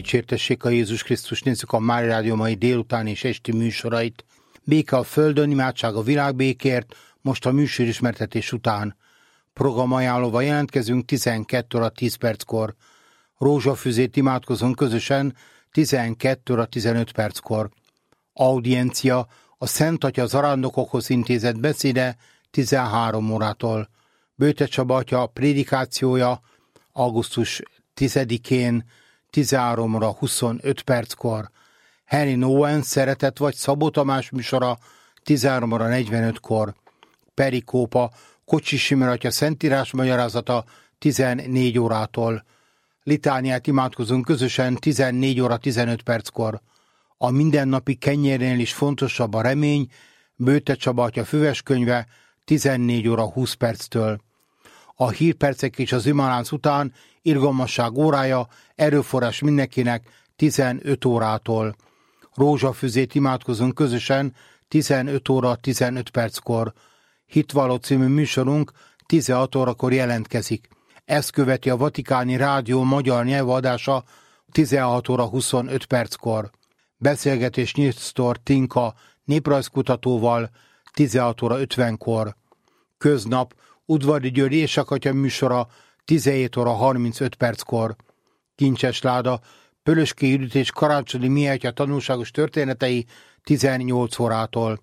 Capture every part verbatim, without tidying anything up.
Dicsértessék a Jézus Krisztus, nézzük a Mária Rádió mai délután és esti műsorait. Béke a földön, imádság a világbékért, most a műsorismertetés után. Programajánlóval jelentkezünk tizenkét óra tíz perckor. Rózsafüzét imádkozunk közösen tizenkét óra tizenöt perckor. Audiencia, a Szent Atya zarándokokhoz intézett beszéde tizenhárom órától. Böjte Csaba atya prédikációja augusztus tizedikén tizenhárom óra huszonöt perckor. Henry Owen Szeretet vagy Szabó Tamás műsora tizenhárom óra negyvenötkor. Perikópa Kocsis Imre atya szentírás magyarázata tizennégy órától. Litániát imádkozunk közösen tizennégy óra tizenöt perckor. A mindennapi kenyérnél is fontosabb a remény, Böjte Csaba atya füveskönyve tizennégy óra húsz perctől. A hírpercek és az imálánc után irgalmasság órája, erőforrás mindenkinek tizenöt órától. Rózsafüzét imádkozunk közösen tizenöt óra tizenöt perckor. Hitvalló című műsorunk tizenhat órakor jelentkezik. Ezt követi a Vatikáni Rádió magyar nyelvadása tizenhat óra huszonöt perckor. Beszélgetés Nyitsztor Tinka néprajzkutatóval tizenhat óra ötvenkor. Köznap Udvari György Éjsakatya műsora tizenhét óra harmincöt perckor. Kincses Láda Pölöski Judit és Karácsonyi Mihály atya tanulságos történetei tizennyolc órától.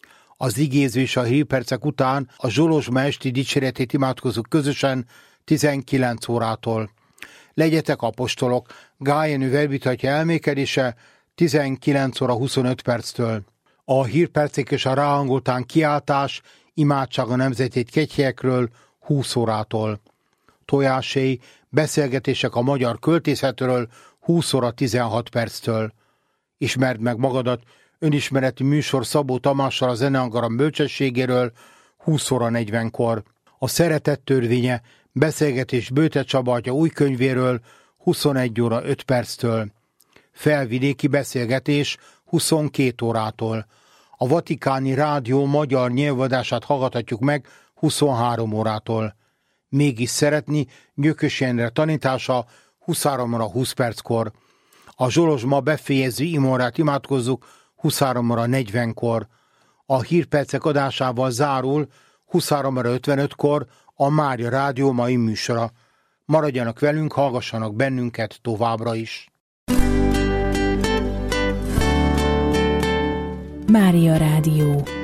Az igéző és a hírpercek után a Zsolozsma esti dicséretét imádkozunk közösen tizenkilenc órától. Legyetek apostolok, Gájenő Verbit atya elmékedése tizenkilenc óra huszonöt perctől. A hírpercek és a ráhangoltán kiáltás, imádság a nemzetét kegyhelyekről húsz órától. Tojáséj, beszélgetések a magyar költészetről húsz óra tizenhat perctől. Ismerd meg magadat, önismereti műsor Szabó Tamással a Zeneangaram bölcsességéről húsz óra negyvenkor. A Szeretet törvénye, beszélgetés Böjte Csaba atya új könyvéről huszonegy óra öt perctől. Felvidéki beszélgetés huszonkét órától. A Vatikáni Rádió magyar nyelvadását hallgathatjuk meg huszonhárom órától. Mégis szeretni Gyökös Endre tanítása huszonhárom óra húsz perckor. A Zsolozsma befejező imórát imádkozzuk huszonhárom óra negyvenkor. A hírpercek adásával zárul huszonhárom óra ötvenötkor a Mária Rádió mai műsora. Maradjanak velünk, hallgassanak bennünket továbbra is. Mária Rádió.